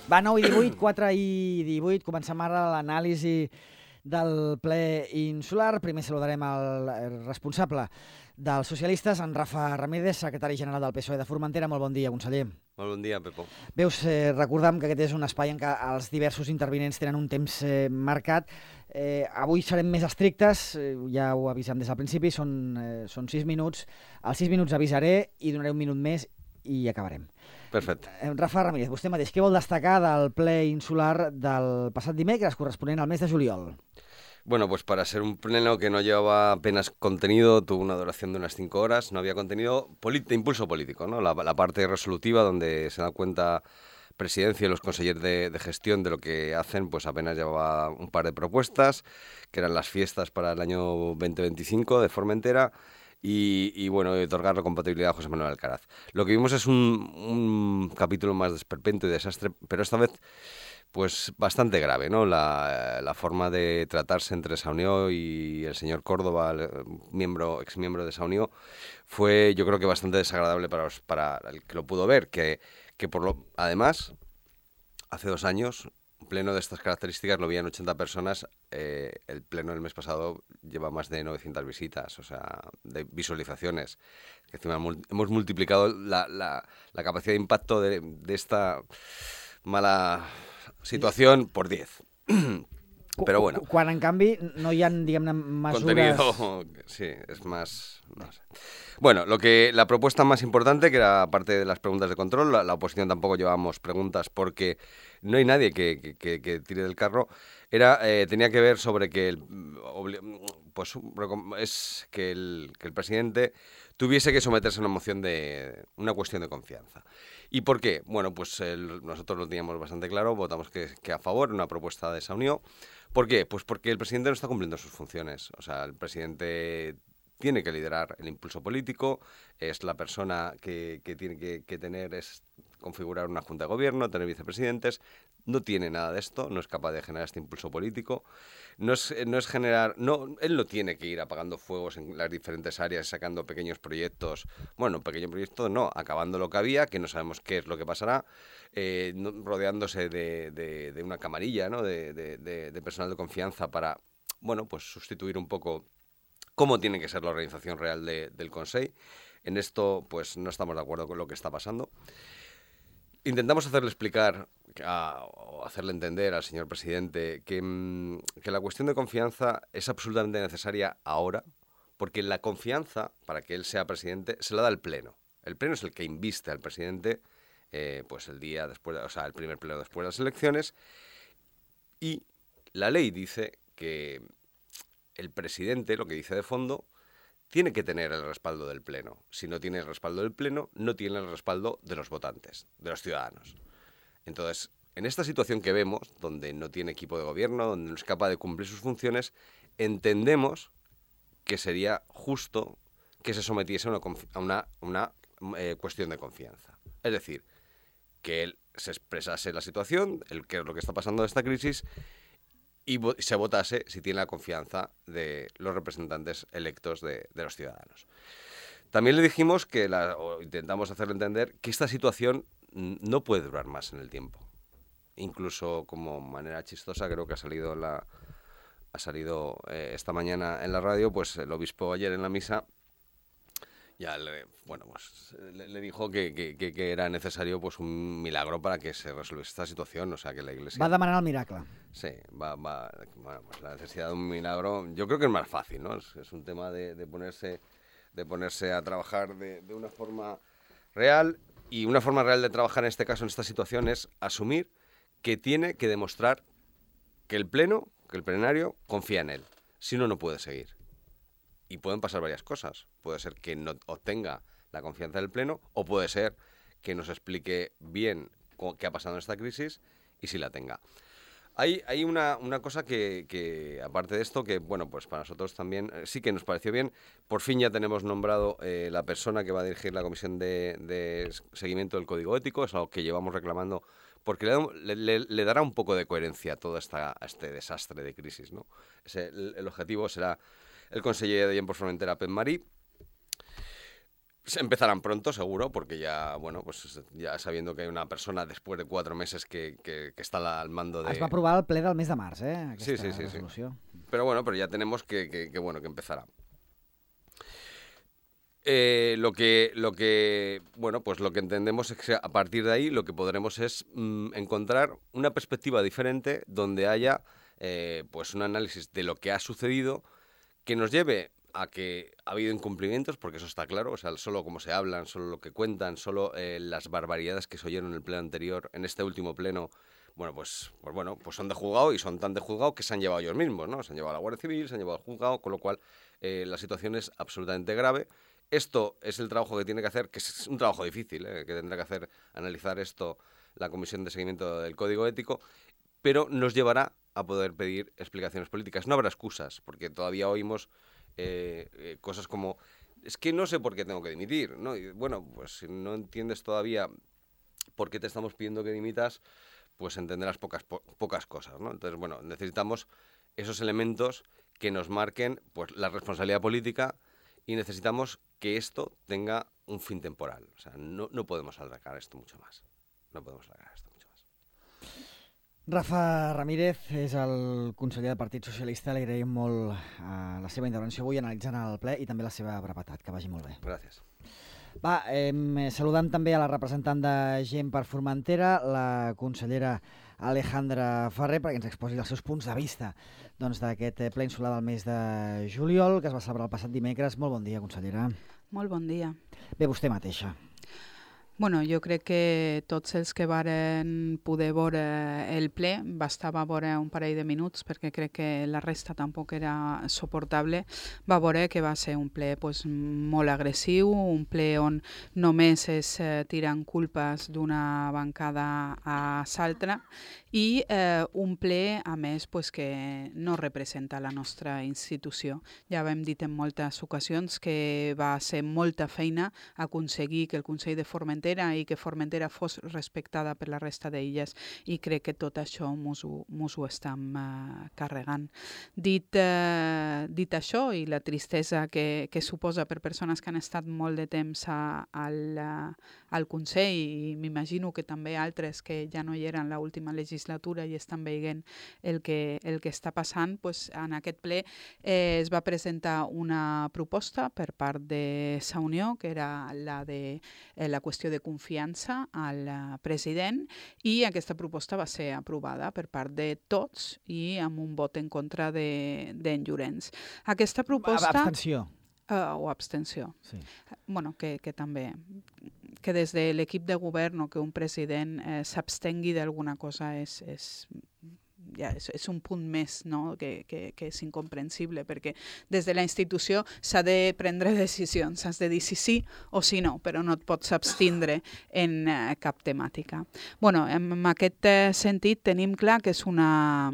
Va, 9:18, 4:18, comencem ara l'anàlisi del ple insular. Primer saludarem el responsable dels socialistes, en Rafa Ramírez, secretari general del PSOE de Formentera. Molt bon dia, conseller. Molt bon dia, Pepo. Veus, recordam que aquest és un espai en què els diversos intervinents tenen un temps marcat. Avui serem més estrictes, ja ho avisem des del principi, són 6 minuts. Als 6 minuts avisaré i donaré un minut més i acabarem. Perfecte. Rafa Ramírez, vostè mateix, què vol destacar del ple insular del passat dimecres, corresponent al mes de juliol? Bueno, pues para ser un pleno que no llevaba apenas contenido, tuvo una duración de unas 5 horas, no había contenido de impulso político, ¿no? La parte resolutiva donde se da cuenta presidencia y los consejeros de gestión de lo que hacen, pues apenas llevaba un par de propuestas, que eran las fiestas para el año 2025 de Formentera, y bueno, otorgar la compatibilidad a José Manuel Alcaraz. Lo que vimos es un capítulo más de esperpento y desastre, pero esta vez pues bastante grave, ¿no? La forma de tratarse entre Saunió y el señor Córdoba, exmiembro de Saunió, fue yo creo que bastante desagradable para el que lo pudo ver, que además, hace 2 años, un pleno de estas características lo veían 80 personas, el pleno del mes pasado lleva más de 900 visitas, o sea, de visualizaciones. Que encima hemos multiplicado la capacidad de impacto de esta mala situación por 10. Pero bueno. Quan, en canvi, no hi ha, diguem-ne, mesures... Contenido, sí, es más... no sé. Bueno, la propuesta más importante, que era aparte de las preguntas de control, la oposición tampoco llevábamos preguntas porque no hay nadie que tire del carro, tenía que ver sobre que el presidente tuviese que someterse a una moción de una cuestión de confianza. ¿Y por qué? Bueno, pues nosotros lo teníamos bastante claro, votamos que a favor, una propuesta de Saunió. ¿Por qué? Pues porque el presidente no está cumpliendo sus funciones. O sea, el presidente tiene que liderar el impulso político, es la persona que tiene que configurar una junta de gobierno, tener vicepresidentes, no tiene nada de esto, no es capaz de generar este impulso político, él no tiene que ir apagando fuegos en las diferentes áreas, sacando pequeños proyectos, acabando lo que había, que no sabemos qué es lo que pasará, rodeándose de una camarilla, ¿no? de personal de confianza para, pues sustituir un poco cómo tiene que ser la organización real del Consell. En esto, pues no estamos de acuerdo con lo que está pasando. Intentamos hacerle explicar o hacerle entender al señor presidente que la cuestión de confianza es absolutamente necesaria ahora, porque la confianza, para que él sea presidente, se la da el Pleno. El Pleno es el que inviste al presidente pues el día después, el primer pleno después de las elecciones, y la ley dice que el presidente, lo que dice de fondo, tiene que tener el respaldo del Pleno. Si no tiene el respaldo del Pleno, no tiene el respaldo de los votantes, de los ciudadanos. Entonces, en esta situación que vemos, donde no tiene equipo de gobierno, donde no es capaz de cumplir sus funciones, entendemos que sería justo que se sometiese a una cuestión de confianza. Es decir, que él se expresase la situación, qué es lo que está pasando de esta crisis, y se votase si tiene la confianza de los representantes electos de los ciudadanos. También le dijimos o intentamos hacerle entender que esta situación no puede durar más en el tiempo. Incluso como manera chistosa, creo que ha salido esta mañana en la radio, pues el obispo ayer en la misa ya le dijo que era necesario pues un milagro para que se resolviese esta situación, o sea que la Iglesia... Va demanar el miracle. Sí, pues la necesidad de un milagro, yo creo que es más fácil, ¿no? Es un tema de ponerse a trabajar de una forma real, y una forma real de trabajar en este caso, en esta situación, es asumir que tiene que demostrar que el plenario confía en él, si no, no puede seguir. Y pueden pasar varias cosas. Puede ser que no obtenga la confianza del Pleno, o puede ser que nos explique bien qué ha pasado en esta crisis y si la tenga. Hay una cosa que aparte de esto, que pues para nosotros también sí que nos pareció bien. Por fin ya tenemos nombrado la persona que va a dirigir la comisión de seguimiento del Código Ético. Es algo que llevamos reclamando, porque le dará un poco de coherencia a todo este desastre de crisis, ¿no? El objetivo será el conseller de Gent por Formentera, Pep Marí. Empezarán pronto, seguro, porque ya, bueno, pues ya sabiendo que hay una persona después de 4 meses que está al mando de... Es va aprovar el ple del mes de març, Sí. aquesta resolució. Pero ya tenemos que empezará. Lo que entendemos es que a partir de ahí lo que podremos es encontrar una perspectiva diferente donde haya pues un análisis de lo que ha sucedido que nos lleve a que ha habido incumplimientos, porque eso está claro, o sea, solo cómo se hablan, solo lo que cuentan, solo las barbaridades que se oyeron en el pleno anterior, en este último pleno, pues son de juzgado y son tan de juzgado que se han llevado ellos mismos, ¿no? Se han llevado a la Guardia Civil, se han llevado al juzgado, con lo cual la situación es absolutamente grave. Esto es el trabajo que tiene que hacer, que es un trabajo difícil, que tendrá que hacer, analizar esto la Comisión de Seguimiento del Código Ético, pero nos llevará a poder pedir explicaciones políticas. No habrá excusas, porque todavía oímos cosas como, es que no sé por qué tengo que dimitir, ¿no? Y, bueno, pues si no entiendes todavía por qué te estamos pidiendo que dimitas, pues entenderás pocas cosas, ¿no? Entonces, bueno, necesitamos esos elementos que nos marquen pues la responsabilidad política y necesitamos que esto tenga un fin temporal. O sea, no podemos alargar esto mucho más. Rafa Ramírez és el conseller del Partit Socialista. Li agraïm molt la seva intervenció avui analitzant el ple i també la seva brevetat. Que vagi molt bé. Gràcies. Va, saludant també a la representant de Gent per Formentera, la consellera Alejandra Ferrer, perquè ens exposi els seus punts de vista d'aquest ple insular del mes de juliol, que es va celebrar el passat dimecres. Molt bon dia, consellera. Molt bon dia. Bé, vostè mateixa. Bueno, jo crec que tots els que varen poder veure el ple, bastava veure un parell de minuts perquè crec que la resta tampoc era suportable, va veure que va ser un ple molt agressiu, un ple on només es tiren culpes d'una bancada a l'altra i un ple, a més, que no representa la nostra institució. Ja vam dit en moltes ocasions que va ser molta feina aconseguir que el Consell de Formentera i que Formentera fos respectada per la resta d'illes i crec que tot això mos ho estem carregant. Dit això i la tristesa que suposa per persones que han estat molt de temps al Consell i m'imagino que també altres que ja no hi eren l'última legislatura i estan veient el que està passant, en aquest ple es va presentar una proposta per part de Sa Unió, que era la qüestió de confiança al president, i aquesta proposta va ser aprovada per part de tots i amb un vot en contra d'en Llorenç. Aquesta proposta... Abstenció. O abstenció. Sí. Bueno, que també... Que des de l'equip de govern o que un president s'abstengui d'alguna cosa és un punt més, no? que és incomprensible, perquè des de la institució s'ha de prendre decisions, has de dir si o si no, però no et pots abstindre en cap temàtica. Bueno, en aquest sentit tenim clar que és una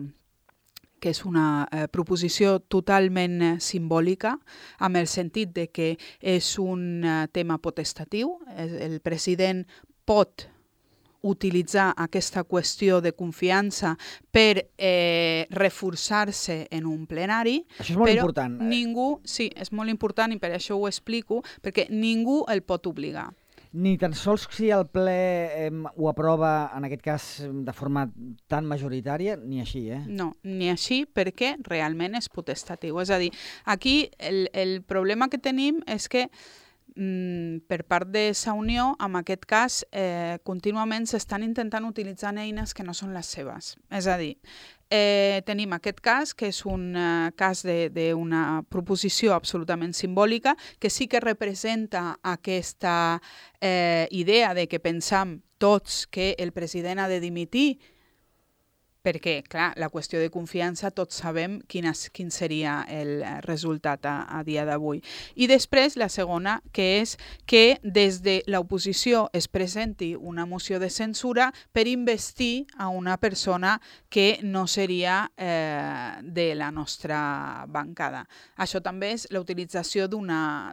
proposició totalment simbòlica, amb el sentit de que és un tema potestatiu. El president pot utilitzar aquesta qüestió de confiança per reforçar-se en un plenari. Això és molt important. Ningú, sí, és molt important i per això ho explico, perquè ningú el pot obligar. Ni tan sols si el ple ho aprova, en aquest cas, de forma tan majoritària, ni així, No, ni així, perquè realment és potestatiu. És a dir, aquí el problema que tenim és que per part de Sa Unió, en aquest cas, contínuament s'estan intentant utilitzar eines que no són les seves. És a dir, tenim aquest cas, que és un cas d'una proposició absolutament simbòlica, que sí que representa aquesta idea de que pensam tots que el president ha de dimitir, perquè, clar, la qüestió de confiança tots sabem quin seria el resultat a dia d'avui. I després, la segona, que és que des de l'oposició es presenti una moció de censura per investir a una persona que no seria de la nostra bancada. Això també és la utilització d'una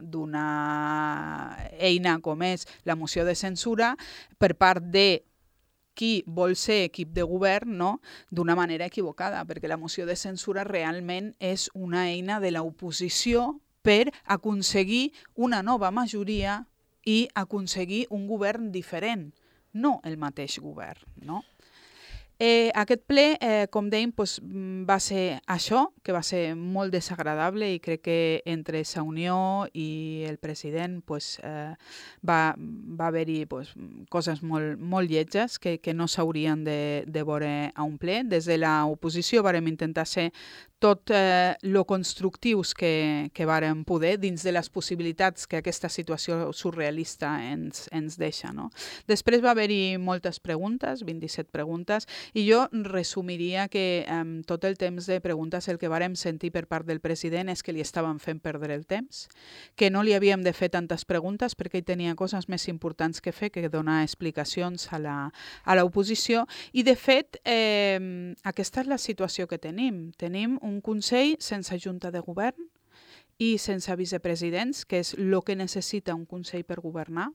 eina com és la moció de censura per part de qui vol ser equip de govern, no? D'una manera equivocada, perquè la moció de censura realment és una eina de l'oposició per aconseguir una nova majoria i aconseguir un govern diferent, no el mateix govern, no? Aquest ple, com dèiem, va ser això, que va ser molt desagradable i crec que entre la Unió i el president va haver-hi coses molt lletges que no s'haurien de veure a un ple. Des de l'oposició vàrem intentar ser tot lo constructius que vàrem poder dins de les possibilitats que aquesta situació surrealista ens deixa. No? Després va haver-hi moltes preguntes, 27 preguntes, i jo resumiria que tot el temps de preguntes el que vàrem sentir per part del president és que li estaven fent perdre el temps, que no li havíem de fer tantes preguntes perquè ell tenia coses més importants que fer que donar explicacions a l'oposició, i de fet aquesta és la situació que tenim. Tenim un Consell sense junta de govern i sense vicepresidents, que és el que necessita un Consell per governar.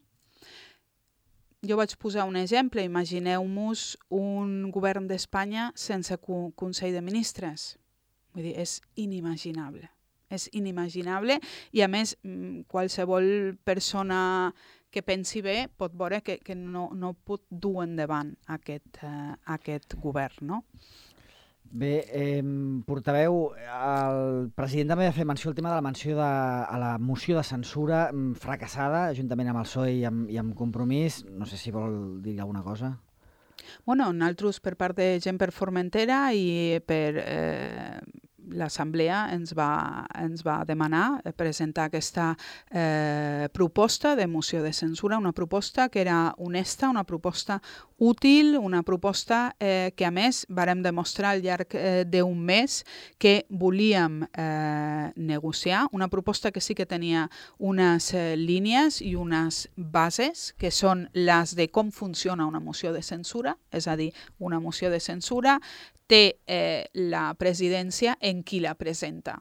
Jo vaig posar un exemple. Imagineu-vos un govern d'Espanya sense Consell de Ministres. Vull dir, és inimaginable. És inimaginable i, a més, qualsevol persona que pensi bé pot veure que no pot dur endavant aquest govern, no? Bé, portaveu, el president també va fer menció al tema de la moció de censura fracassada, juntament amb el PSOE i amb Compromís. No sé si vol dir alguna cosa. Bueno, nosaltres, per part de Gent per Formentera i per l'Assemblea ens va demanar presentar aquesta proposta de moció de censura, una proposta que era honesta, una proposta útil, una proposta que a més vàrem demostrar al llarg d'un mes que volíem negociar, una proposta que sí que tenia unes línies i unes bases que són les de com funciona una moció de censura, és a dir, una moció de censura té la presidència en qui la presenta.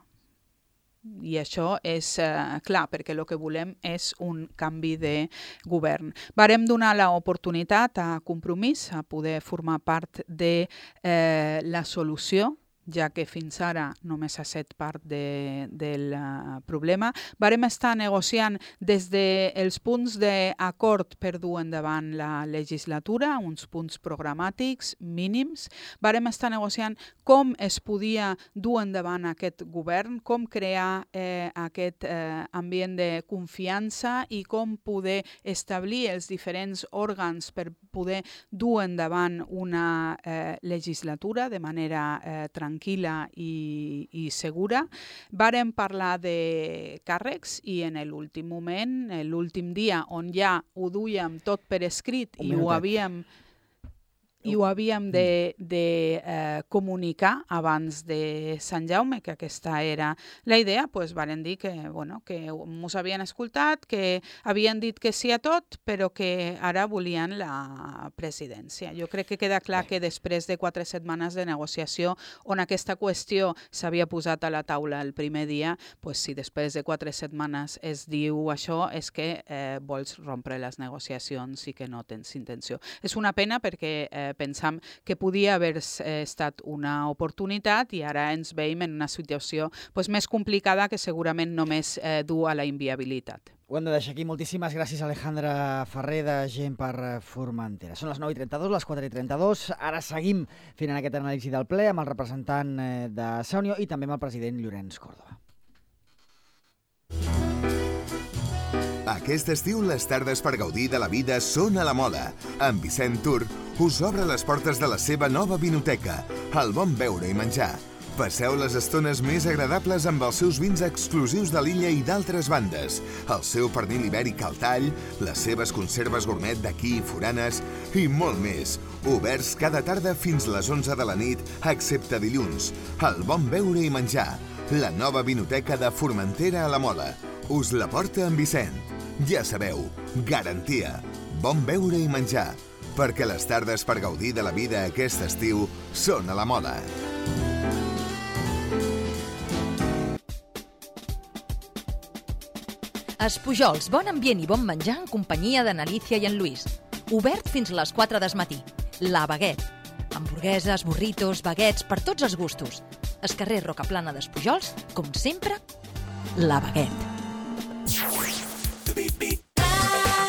I això és clar, perquè el que volem és un canvi de govern. Vàrem donar l'oportunitat a Compromís a poder formar part de la solució, ja que fins ara només ha set part del problema. Vàrem estar negociant des dels punts d'acord per dur endavant la legislatura, uns punts programàtics mínims. Vàrem estar negociant com es podia dur endavant aquest govern, com crear aquest ambient de confiança i com poder establir els diferents òrgans per poder dur endavant una legislatura de manera tranquil·la i segura. Vàrem parlar de càrrecs i en l'últim moment, l'últim dia on ja ho duíem tot per escrit i ho havíem de comunicar abans de Sant Jaume, que aquesta era la idea, doncs varen dir que ens havien escoltat, que havien dit que sí a tot, però que ara volien la presidència. Jo crec que queda clar que després de 4 setmanes de negociació, on aquesta qüestió s'havia posat a la taula el primer dia, doncs si després de 4 setmanes es diu això, és que vols rompre les negociacions i que no tens intenció. És una pena perquè pensam que podia haver estat una oportunitat i ara ens veiem en una situació més complicada que segurament només du a la inviabilitat. Ho hem de deixar aquí. Moltíssimes gràcies, Alejandra Ferrer, de Gent per Formentera. Són les 9:32, les 4:32. Ara seguim fent aquest anàlisi del ple amb el representant de Unió i també amb el president Llorenç Córdoba. Aquest estiu les tardes per gaudir de la vida són a la Mola. En Vicent Tour us obre les portes de la seva nova vinoteca, el bon beure i menjar. Passeu les estones més agradables amb els seus vins exclusius de l'illa i d'altres bandes, el seu pernil ibèric al tall, les seves conserves gourmet d'aquí i foranes i molt més. Oberts cada tarda fins les 11 de la nit, excepte dilluns. El bon beure i menjar. La nova vinoteca de Formentera a la Mola. Us la porta en Vicent. Ja sabeu, garantia. Bon beure i menjar. Perquè les tardes per gaudir de la vida aquest estiu són a la Mola. Espujols, bon ambient i bon menjar en companyia d'Analícia i en Lluís. Obert fins a les 4 del matí. La Baguette. Hamburgueses, burritos, baguettes, per tots els gustos. El carrer Rocaplana d'Espujols, com sempre, La Baguette.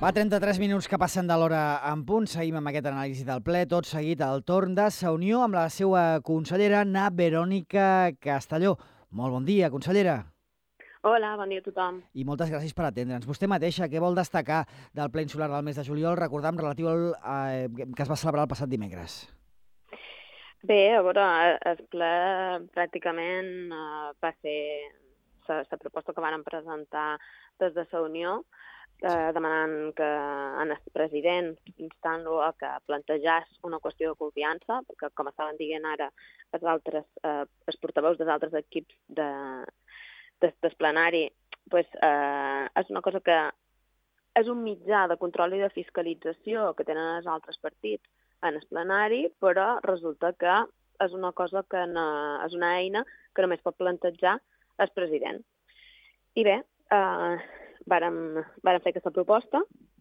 Va 33 minuts que passen de l'hora en punt. Seguim amb aquest anàlisi del ple. Tot seguit al torn de sa unió amb la seva consellera, na Verònica Castelló. Molt bon dia, consellera. Hola, bon dia a tothom. I moltes gràcies per atendre'ns. Vostè mateixa, què vol destacar del ple insular del mes de juliol, recordam, relatiu al que es va celebrar el passat dimecres? Bé, a veure, el ple pràcticament va ser la proposta que van presentar des de sa unió, demanant que el president, instant-lo a que plantejés una qüestió de confiança, perquè, com estaven dient ara els portaveus dels altres equips del plenari, pues, és una cosa que és un mitjà de control i de fiscalització que tenen els altres partits en el plenari, però resulta que és una cosa que és una eina que només pot plantejar el president. I bé, vàrem fer aquesta proposta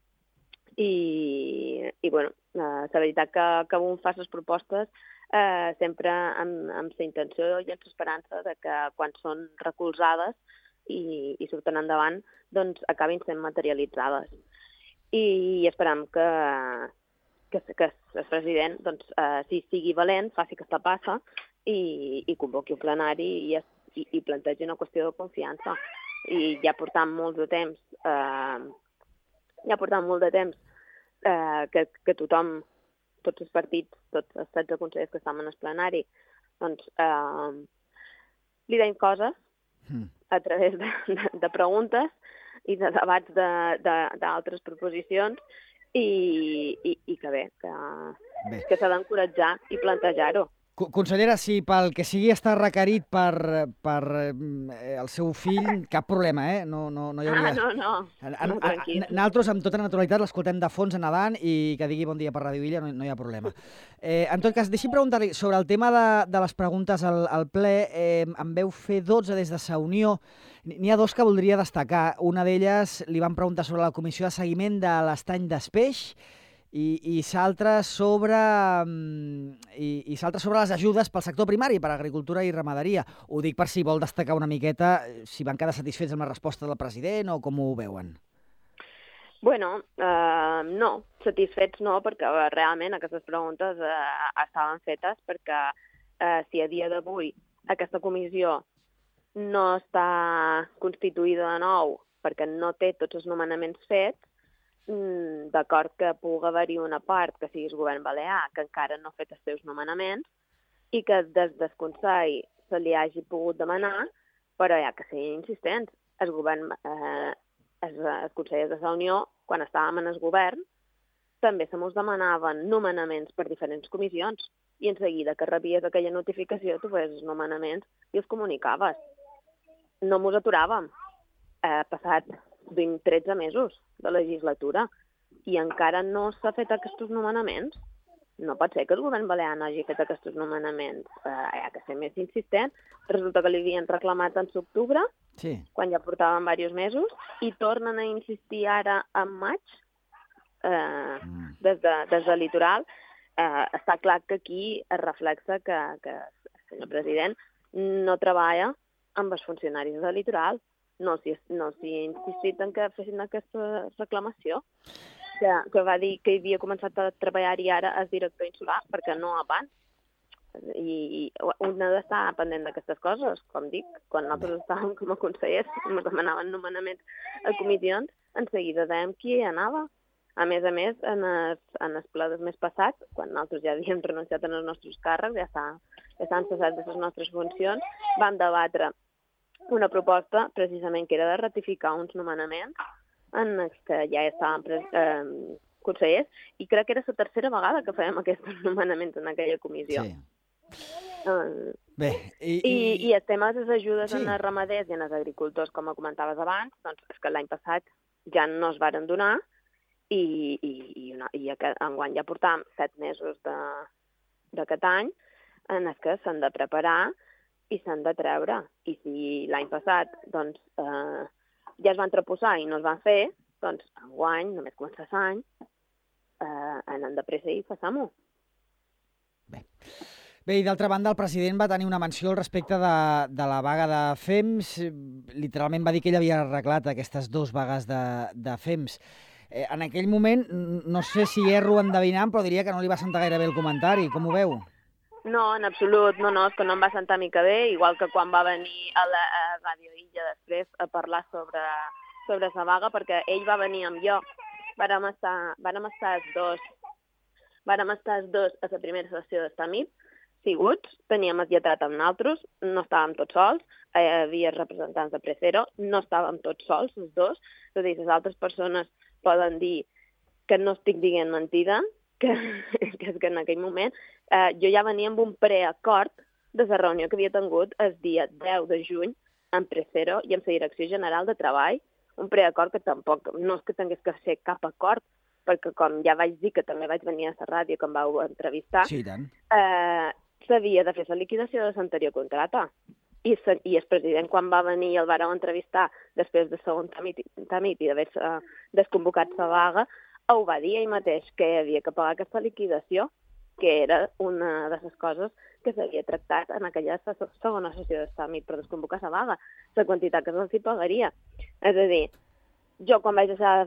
i bueno, la veritat que un fa les propostes sempre amb la intenció i amb l'esperança de que quan són recolzades i surten endavant, doncs acabin sent materialitzades. I esperem que el president si sigui valent, faci aquesta passa i convoqui un plenari i plantegi una qüestió de confiança. I ja portam molt de temps que tothom, tots els partits, tots els 16 consellers que estan en el plenari, doncs li deim coses a través de preguntes i de debats d'altres proposicions i que bé, que s'ha d'encoratjar i plantejar-ho. Consellera, si pel que sigui està requerit per el seu fill, cap problema, No hi hauria... No, tranquil. Nosaltres, amb tota naturalitat, l'escoltem de fons nedant i que digui bon dia per Ràdio Illa, no hi ha problema. En tot cas, deixi'm preguntar-li sobre el tema de les preguntes al ple. En veu fer 12 des de sa unió. N'hi ha dos que voldria destacar. Una d'elles li van preguntar sobre la comissió de seguiment de l'estany d'Espeix i l'altra sobre les ajudes pel sector primari, per agricultura i ramaderia. Ho dic per si vol destacar una miqueta si van quedar satisfets amb la resposta del president o com ho veuen. Bueno, no, satisfets no, perquè realment aquestes preguntes estaven fetes perquè si a dia d'avui aquesta comissió no està constituïda de nou perquè no té tots els nomenaments fets, d'acord que pugui haver-hi una part que sigui el govern balear que encara no ha fet els seus nomenaments i que des del Consell se li hagi pogut demanar, però hi ha que ser insistents. Els consellers de la Unió, quan estàvem en el govern, també se mos demanaven nomenaments per diferents comissions i en seguida que rebies aquella notificació tu feies els nomenaments i els comunicaves. No mos aturàvem. Passat 13 mesos de legislatura i encara no s'ha fet aquests nomenaments. No pot ser que el govern balear no hagi fet aquests nomenaments. Hi ha que ser més insistent. Resulta que li havien reclamat en l'octubre, sí, quan ja portaven diversos mesos, i tornen a insistir ara en maig, des de Litoral. Està clar que aquí es reflexa que el senyor president no treballa amb els funcionaris de Litoral. No s'hi ha insistit en que fessin aquesta reclamació, que va dir que havia començat a treballar-hi ara el director insular, perquè no abans. I un ha d'estar pendent d'aquestes coses, com dic, quan nosaltres estàvem com a consellers, ens demanaven nomenaments a comissions, en seguida dèiem qui hi anava. A més, en els ple del mes passat, quan nosaltres ja havíem renunciat als nostres càrrecs, ja estan cessats de les nostres funcions, vam debatre una proposta precisament que era de ratificar uns nomenaments en els que ja estaven consellers i crec que era la tercera vegada que fèiem aquests nomenaments en aquella comissió. Sí. Bé, I el tema de les ajudes en els ramaders i en els agricultors, com comentaves abans, doncs és que l'any passat ja no es varen donar i enguany ja portàvem 7 mesos d'aquest any en els que s'han de preparar i s'han de treure. I si l'any passat doncs, ja es van traposar i no es van fer, doncs enguany, només començar l'any, anem de pressa i passam-ho. Bé, i d'altra banda, el president va tenir una menció al respecte de la vaga de FEMS. Literalment va dir que ell havia arreglat aquestes 2 vagues de FEMS. En aquell moment, no sé si erro endevinant, però diria que no li va sentar gaire bé el comentari. Com ho veu? No, en absolut, no, és que no em va sentar mica bé, igual que quan va venir a Ràdio Illa després a parlar sobre sa vaga, perquè ell va venir amb jo. Vàrem estar els dos a la primera sessió d'Estamit, siguts, teníem el lletrat amb nosaltres, no estàvem tots sols, hi havia representants de Precero, no estàvem tots sols, els dos, és a dir, les altres persones poden dir que no estic dient mentida, que és que en aquell moment jo ja venia amb un preacord de la reunió que havia tingut el dia 10 de juny amb Precero i amb la Direcció General de Treball, un preacord que tampoc no és que tingués que ser cap acord, perquè com ja vaig dir que també vaig venir a la ràdio que em vau entrevistar, Sí, tant. s'havia de fer la liquidació de l'anterior contrata. I el president, quan va venir i el vareu entrevistar després del segon tràmit i d'haver-se desconvocat la vaga, ho va dir ell mateix que havia que pagar aquesta liquidació, que era una de les coses que s'havia tractat en aquella segona sessió d'Estamit per desconvocar la vaga, la quantitat que se'ls hi pagaria. És a dir, jo quan vaig deixar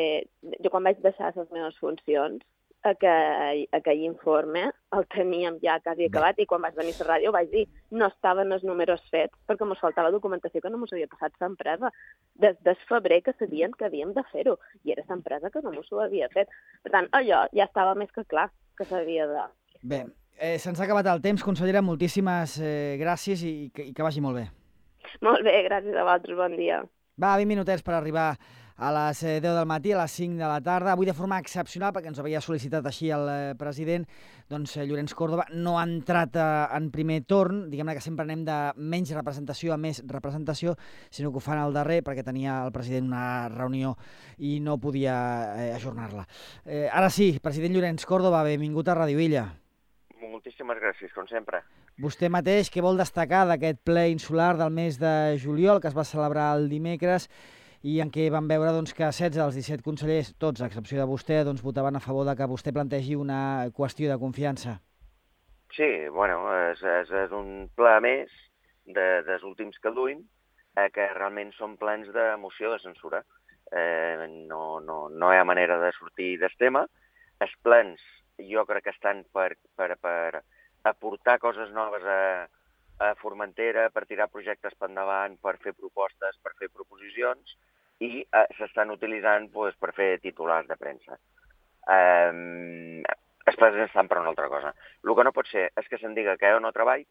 les meves funcions, aquell informe el teníem ja quasi acabat i quan vaig venir a la ràdio vaig dir no estaven els números fets perquè ens faltava documentació que no ens havia passat l'empresa. Des de febrer que sabien que havíem de fer-ho i era l'empresa que no ens ho havia fet. Per tant, allò ja estava més que clar que s'havia de... Bé, se'ns ha acabat el temps, consellera, moltíssimes gràcies i que vagi molt bé. Molt bé, gràcies a vosaltres, bon dia. Va, 20 minutets per arribar a les 10 del matí, a les 5 de la tarda. Avui de forma excepcional, perquè ens havia sol·licitat així el president, doncs Llorenç Córdoba no ha entrat en primer torn, diguem-ne que sempre anem de menys representació a més representació, sinó que ho fan al darrer perquè tenia el president una reunió i no podia ajornar-la. Ara sí, president Llorenç Córdoba, benvingut a Ràdio Illa. Moltíssimes gràcies, com sempre. Vostè mateix, què vol destacar d'aquest ple insular del mes de juliol que es va celebrar el dimecres i en què vam veure doncs, que 16 dels 17 consellers, tots a excepció de vostè, doncs, votaven a favor de que vostè plantegi una qüestió de confiança? Sí, bueno, és un ple més dels últims que duim, que realment són plens de moció de censura. No hi ha manera de sortir del tema. Els plens jo crec que estan per aportar coses noves a Formentera, per tirar projectes per endavant, per fer propostes, per fer proposicions, i s'estan utilitzant per fer titulars de premsa. Els plens estan per una altra cosa. El que no pot ser és que se'n diga que jo no treballo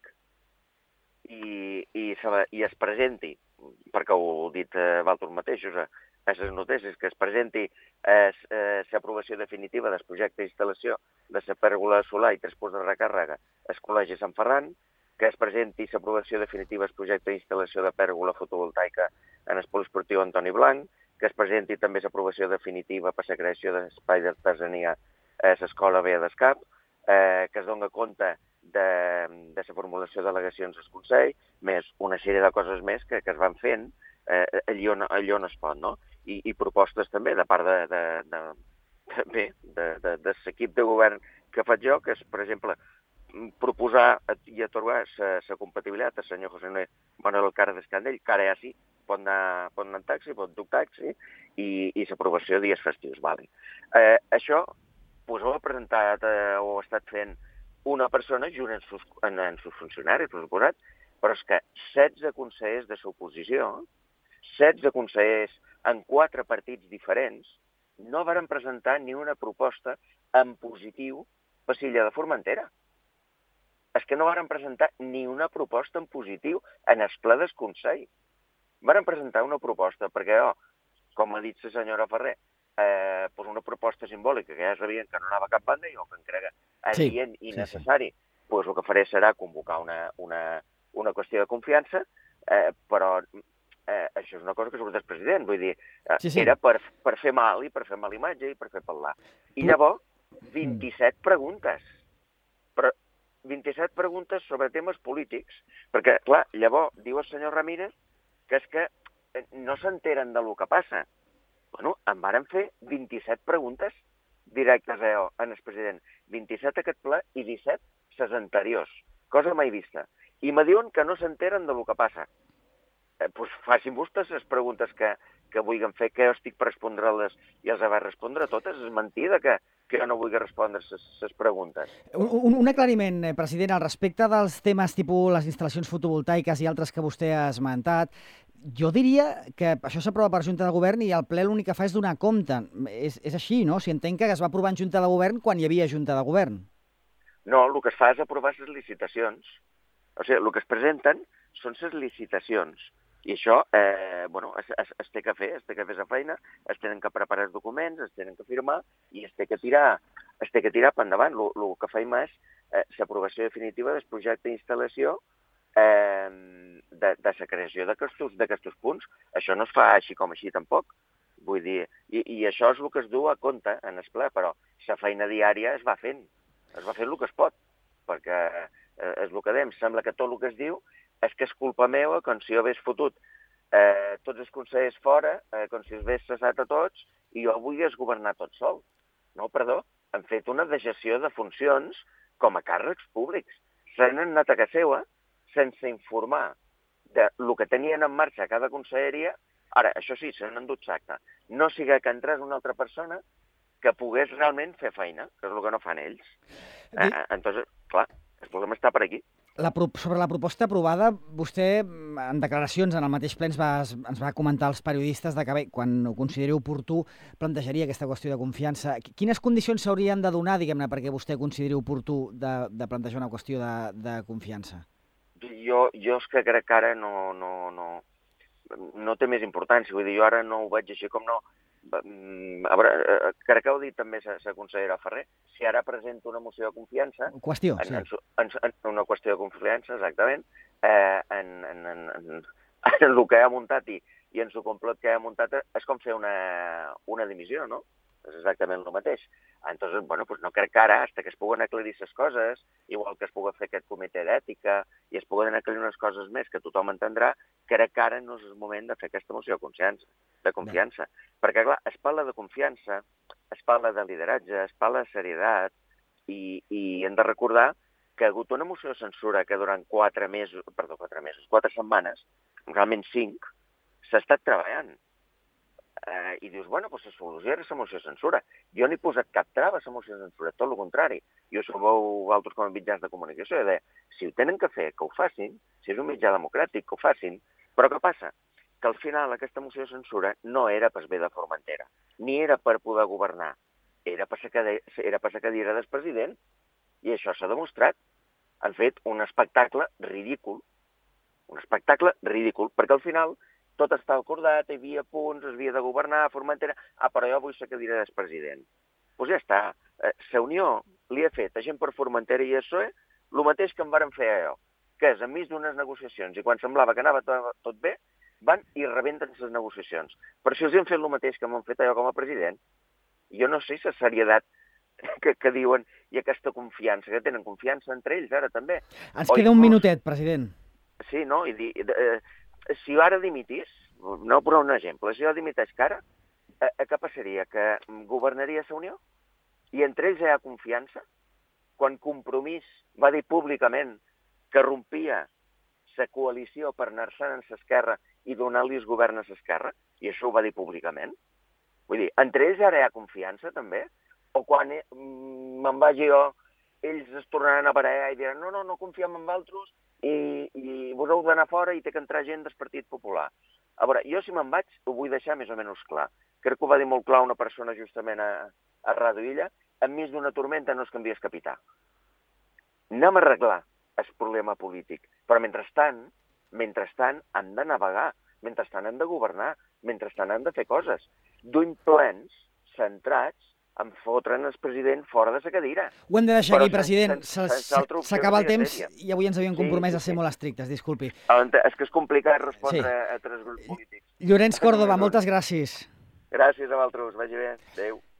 i es presenti, perquè ho ha dit Valtor mateix, a les notícies, que es presenti l'aprovació definitiva del projecte d'instal·lació de la pèrgola solar i 3 punts de recàrrega al Col·legi Sant Ferran, que es presenti l'aprovació definitiva del projecte d'instal·lació de pèrgola fotovoltaica en el poliesportiu Antoni Blanc, que es presenti també l'aprovació definitiva per la creació de l'espai d'artesania a l'Escola Bea d'Escap, que es dona compte de la formulació d'al·legacions al Consell, més una sèrie de coses més que es van fent allò on es pot, no? I propostes també de part de l'equip de govern que faig jo, que és, per exemple, proposar i atorgar la compatibilitat al senyor José Manuel Alcara d'Escandell, que ara ja sí, pot anar en taxi, pot dur taxi, i l'aprovació de dies festius. Això ho ha presentat o ha estat fent una persona junt amb sus funcionaris, per suposat, però és que 16 consellers de l'oposició, 16 consellers en 4 partits diferents, no varen presentar ni una proposta en positiu per l'illa de Formentera. És que no varen presentar ni una proposta en positiu en el ple del Consell. Varen presentar una proposta perquè, com ha dit la senyora Ferrer, una proposta simbòlica que ja sabien que no anava a cap banda i que em crega adient i necessari, el que faré serà convocar una qüestió de confiança, però això és una cosa que surt del president, vull dir, era per fer mal i per fer mala imatge i per fer parlar. I llavors, 27 preguntes. Però 27 preguntes sobre temes polítics, perquè, clar, llavors diu el senyor Ramírez que és que no s'enteren del que passa. Bueno, em varen fer 27 preguntes directes en el president. 27 aquest ple i 17 les anteriors. Cosa mai vista. I me diuen que no s'enteren del que passa. Doncs facin vostès les preguntes que que vulguin fer, que jo estic per respondre-les i els haver respondre totes. És mentida que jo no vulgui respondre les preguntes. Un aclariment, president, al respecte dels temes tipus les instal·lacions fotovoltaiques i altres que vostè ha esmentat. Jo diria que això s'aprova per Junta de Govern i el ple l'únic que fa és donar compte. És així, no? Si entenc que es va aprovar en Junta de Govern quan hi havia Junta de Govern. No, el que es fa és aprovar les licitacions. O sigui, el que es presenten són les licitacions. I això, es té que fer la feina, es tenen que preparar els documents, es tenen que firmar i es té que tirar per endavant. El que fem és l'aprovació definitiva del projecte d'instal·lació de la creació d'aquests punts. Això no es fa així com així tampoc. Vull dir, i això és el que es du a compte en el ple, però la feina diària es va fent el que es pot, perquè és el que dèiem, sembla que tot el que es diu és que és culpa meva, com si jo hagués fotut tots els consellers fora, com si els hagués cessat a tots, i jo volgués governar tot sol. No, perdó, han fet una dejació de funcions com a càrrecs públics. S'han anat a casa seva sense informar de lo que tenien en marxa cada conselleria. Ara, això sí, s'han endut sacte. No sigui que entrés una altra persona que pogués realment fer feina, que és el que no fan ells. Entonces, clar, el problema està per aquí. Sobre la proposta aprovada, vostè, en declaracions en el mateix ple, ens va comentar als periodistes que, bé, quan ho consideri oportú, plantejaria aquesta qüestió de confiança. Quines condicions s'haurien de donar, diguem-ne, perquè vostè consideri oportú de plantejar una qüestió de confiança? Jo és que crec que ara no té més importància. Vull dir, jo ara no ho veig així com no. A veure, crec que ho ha dit també la consellera Ferrer, si ara presenta una moció de confiança... Qüestió, sí. Una qüestió de confiança, exactament, en el que ha muntat i en el complot que ha muntat és com fer una dimissió, no? És exactament el mateix. Entonces, pues no crec que ara, fins que es puguen aclarir les coses, igual que es pugui fer aquest comitè d'ètica i es puguen aclarir unes coses més que tothom entendrà, crec que ara no és el moment de fer aquesta moció de confiança. Perquè, clar, es parla de confiança, es parla de lideratge, es parla de serietat i hem de recordar que ha hagut una moció de censura que durant 4 setmanes, realment 5, s'ha estat treballant. I dius, bueno, doncs la solució era la moció de censura. Jo no he posat cap trava a la moció de censura, tot el contrari. Jo sabeu altres com a mitjans de comunicació, de si ho tenen que fer, que ho facin, si és un mitjà democràtic, que ho facin. Però què passa? Que al final aquesta moció de censura no era per bé de Formentera, ni era per poder governar, era per la cadira del president. I això s'ha demostrat. Han fet un espectacle ridícul, perquè al final tot està acordat, hi havia punts, es havia de governar a Formentera, però jo vull la cadira del president. Doncs ja està. La Unió li ha fet a gent per Formentera i a PSOE el mateix que em varen fer a jo, que és enmig d'unes negociacions, i quan semblava que anava tot bé, van i rebenten les negociacions. Però si els han fet el mateix que m'han fet a jo com a president, jo no sé la serietat que diuen i aquesta confiança, que tenen confiança entre ells ara també. Ens queda un minutet, president. Sí, no? Si jo ara dimitís, no per un exemple, si jo dimiteix que ara, què passaria? Que governaria la Unió? I entre ells hi ha confiança? Quan Compromís va dir públicament que rompia la coalició per anar-se'n en l'esquerra i donar-li el govern a l'esquerra, i això ho va dir públicament? Vull dir, entre ells ara hi ha confiança, també? O quan me'n vagi jo, ells es tornaran a barallar i diran no confiem en altres i vos heu d'anar fora i té que entrar gent del Partit Popular. A veure, jo si me'n vaig ho vull deixar més o menys clar. Crec que ho va dir molt clar una persona justament a Ràdio Illa, enmig d'una tormenta no es canvia el capità. Anem a arreglar el problema polític, però mentrestant hem de navegar, mentrestant hem de governar, mentrestant hem de fer coses. Duim plens centrats en fotre'n el president fora de la cadira. Ho hem de deixar aquí, president. S'acaba el temps i avui ens havíem compromès a ser molt estrictes, disculpi. És que és complicat respondre a 3 grups polítics. Llorenç Còrdova, moltes gràcies. Gràcies a vosaltres, vagi bé. Adéu.